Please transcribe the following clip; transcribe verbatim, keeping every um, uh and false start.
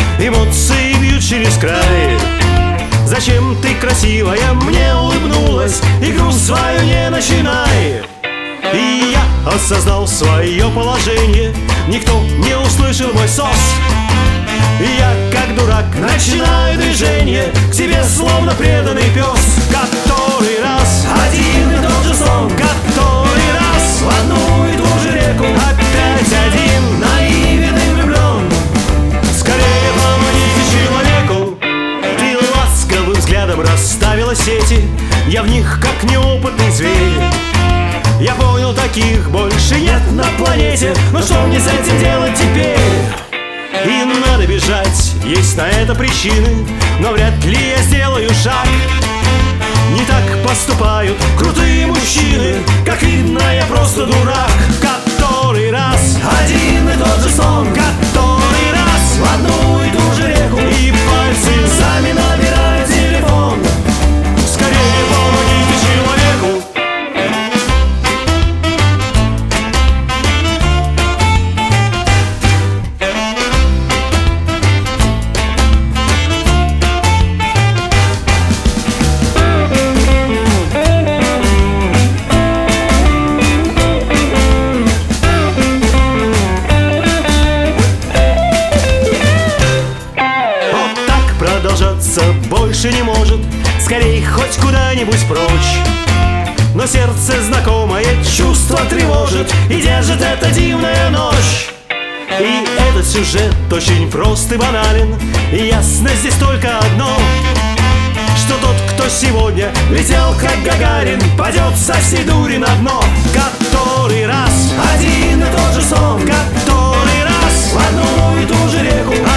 эмоции бьют через край. Зачем ты, красивая, мне улыбнулась? Игру свою не начинай. И я осознал свое положение, никто не услышал мой сос. И я, как дурак, начинаю движение к тебе, словно преданный пес. Который раз один и тот же сон, который раз в одну и ту же реку. Опять один наивен и влюблен. Скорее помогите человеку. Ты ласковым взглядом расставила сети, я в них как неопытный зверь. Я понял, таких больше нет на планете. Но что мне с этим делать теперь? И надо бежать, есть на это причины, но вряд ли я сделаю шаг. Не так поступают крутые мужчины, как видно, я просто дурак. Который раз один и тот же сон, который раз в одну и ту же реку. И пальцы сами набирают телефон. Скорее помогите человеку. Больше не может, скорей хоть куда-нибудь прочь. Но сердце знакомое чувство тревожит и держит эта дивная ночь. И этот сюжет очень прост и банален, и ясно здесь только одно: что тот, кто сегодня летел как Гагарин, падет со всей дури на дно. Который раз один и тот же сон, который раз в одну и ту же реку.